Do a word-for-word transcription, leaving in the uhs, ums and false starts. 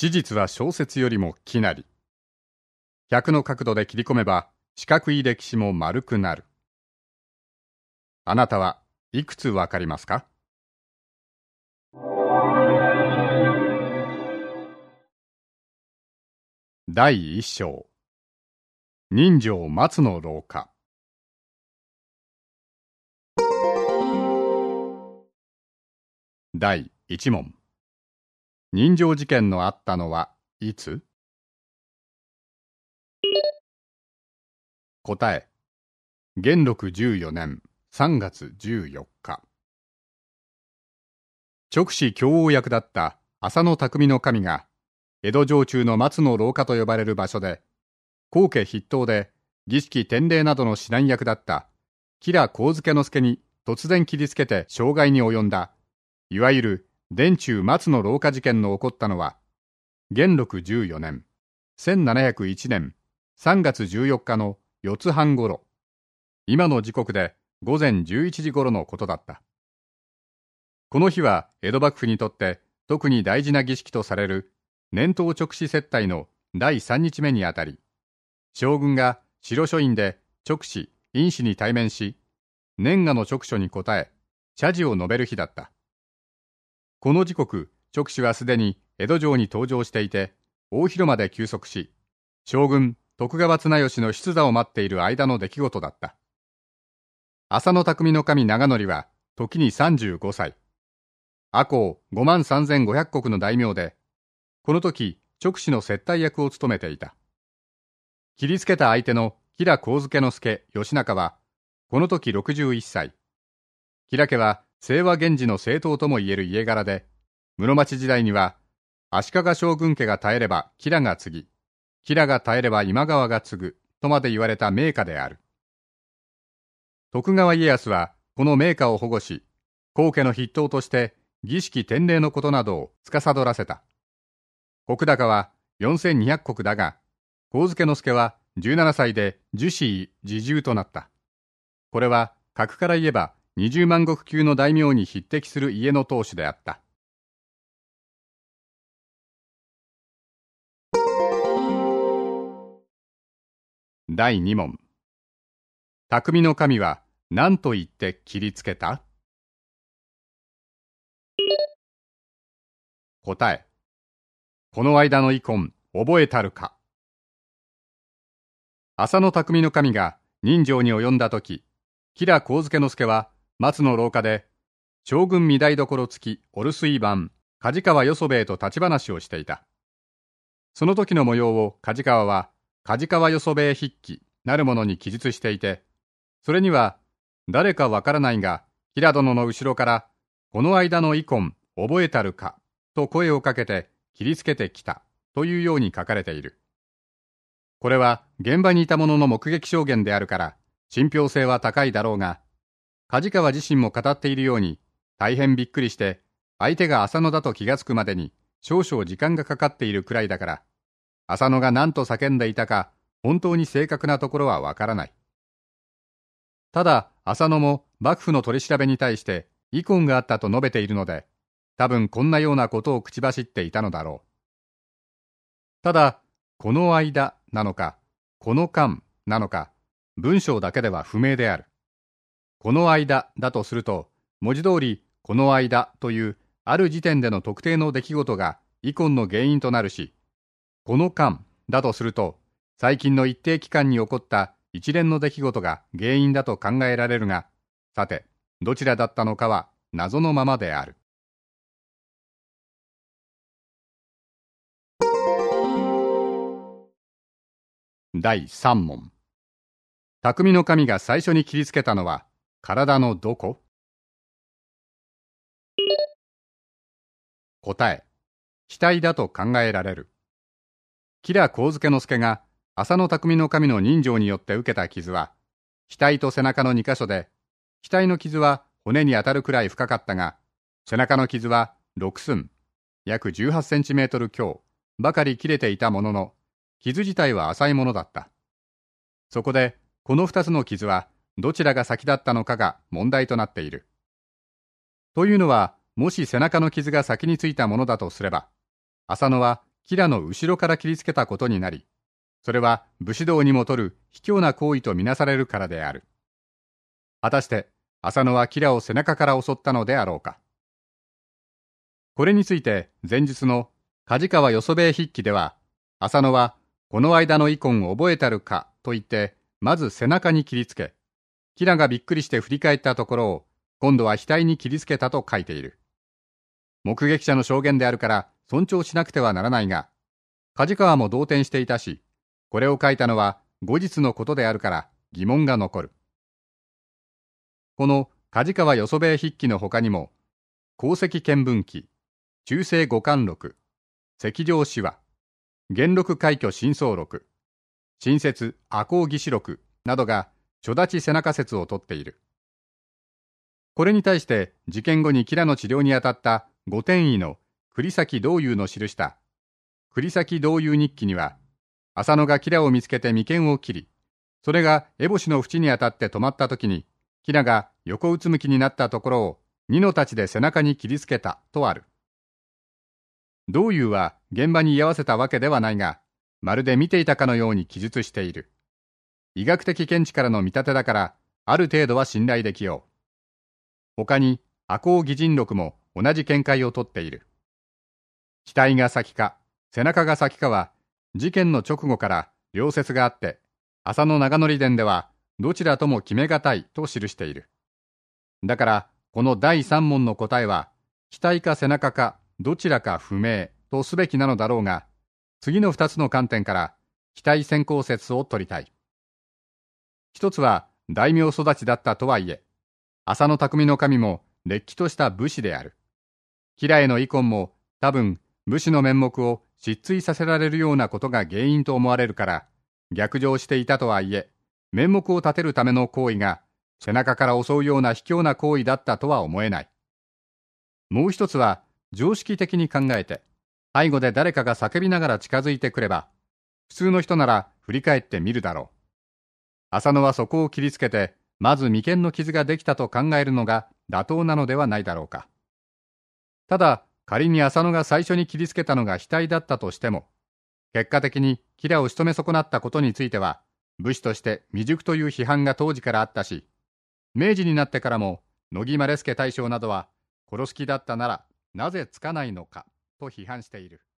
史実は小説よりも奇なり。ひゃくの角度で切り込めば四角い歴史も丸くなる。あなたはいくつわかりますか？だいいっ章、人情松の廊下。だいいち問。人情事件のあったのはいつ？答え、元禄じゅうよねんさんがつじゅうよっか。勅使教王役だった浅野内匠頭が、江戸城中の松の廊下と呼ばれる場所で、高家筆頭で儀式典礼などの指南役だった吉良上野之助に突然切りつけて傷害に及んだ、いわゆる殿中松の廊下事件の起こったのは、元禄じゅうよねんせんななひゃくいちねんさんがつじゅうよっかのよっつはんごろ、今の時刻でごぜんじゅういちじ頃のことだった。この日は江戸幕府にとって特に大事な儀式とされる年頭勅使接待のだいさんにちめにあたり、将軍が白書院で勅使院士に対面し、年賀の勅書に答え謝辞を述べる日だった。この時刻、勅使はすでに江戸城に登場していて、大広間で休息し、将軍徳川綱吉の出座を待っている間の出来事だった。浅野内匠頭長則は時にさんじゅうごさい、赤穂ごまんさんぜんごひゃくこくの大名で、この時勅使の接待役を務めていた。切りつけた相手の吉良上野之助義仲はこの時ろくじゅういっさい。吉良家は清和源氏の正統ともいえる家柄で、室町時代には足利将軍家が絶えれば吉良が継ぎ、吉良が絶えれば今川が継ぐとまで言われた名家である。徳川家康はこの名家を保護し、高家の筆頭として儀式典礼のことなどを司らせた。石高はよんせんにひゃくこくだが、上野之助はじゅうななさいで従四位侍従となった。これは格から言えばにじゅうまんごく級の大名に匹敵する家の当主であった。だいに問。匠の神は何と言って切りつけた？答え、この間の遺恨覚えたるか。浅野内匠頭が人情に及んだとき、吉良上野之助は松の廊下で将軍御台所付きお留守居番梶川よそ兵衛と立ち話をしていた。その時の模様を梶川は梶川よそ兵衛筆記なるものに記述していて、それには誰かわからないが吉良殿の後ろからこの間の遺恨覚えたるかと声をかけて切りつけてきたというように書かれている。これは現場にいた者の目撃証言であるから信憑性は高いだろうが、梶川自身も語っているように大変びっくりして相手が浅野だと気がつくまでに少々時間がかかっているくらいだから、浅野が何と叫んでいたか本当に正確なところはわからない。ただ浅野も幕府の取り調べに対して遺恨があったと述べているので、多分こんなようなことを口走っていたのだろう。ただこの間なのかこの間なのか文章だけでは不明である。この間だとすると、文字通りこの間というある時点での特定の出来事が遺恨の原因となるし、この間だとすると最近の一定期間に起こった一連の出来事が原因だと考えられるが、さてどちらだったのかは謎のままである。だいさん問。匠の神が最初に切りつけたのは体のどこ？答え、額だと考えられる。吉良上野之助が浅野内匠頭の人情によって受けた傷は、額と背中のにか所で、額の傷は骨に当たるくらい深かったが、背中の傷はろく寸、約じゅうはちセンチメートル強ばかり切れていたものの、傷自体は浅いものだった。そこで、この二つの傷はどちらが先だったのかが問題となっている。というのは、もし背中の傷が先についたものだとすれば、浅野は吉良の後ろから切りつけたことになり、それは武士道にもとる卑怯な行為とみなされるからである。果たして浅野は吉良を背中から襲ったのであろうか。これについて前述の梶川よそ兵衛筆記では、浅野はこの間の遺恨を覚えたるかと言って、まず背中に切りつけ、吉良がびっくりして振り返ったところを、今度は額に切りつけたと書いている。目撃者の証言であるから尊重しなくてはならないが、梶川も動転していたし、これを書いたのは後日のことであるから疑問が残る。この梶川よそ兵衛筆記の他にも、功績見聞記、中世五貫録、赤上志話、元禄快挙真相録、新説赤穂義士録などが所立背中説をとっている。これに対して事件後に吉良の治療にあたった御殿医の栗崎道友の記した栗崎道友日記には、浅野が吉良を見つけて眉間を切り、それが烏帽子の縁に当たって止まった時に、吉良が横うつむきになったところを二の太刀で背中に切りつけたとある。道友は現場に居合わせたわけではないが、まるで見ていたかのように記述している。医学的見地からの見立てだから、ある程度は信頼できよう。他に赤穂義人録も同じ見解をとっている。額が先か背中が先かは事件の直後から両説があって、浅野長則伝ではどちらとも決めがたいと記している。だからこのだいさん問の答えは、額か背中かどちらか不明とすべきなのだろうが、次のふたつの観点から額先行説を取りたい。一つは大名育ちだったとはいえ、浅野匠の神もれっきとした武士である。吉良への遺恨も多分武士の面目を失墜させられるようなことが原因と思われるから、逆上していたとはいえ、面目を立てるための行為が背中から襲うような卑怯な行為だったとは思えない。もう一つは常識的に考えて、背後で誰かが叫びながら近づいてくれば、普通の人なら振り返ってみるだろう。浅野はそこを切りつけて、まず眉間の傷ができたと考えるのが妥当なのではないだろうか。ただ、仮に浅野が最初に切りつけたのが額だったとしても、結果的に吉良を仕留め損なったことについては、武士として未熟という批判が当時からあったし、明治になってからも乃木希典大将などは、殺す気だったならなぜつかないのかと批判している。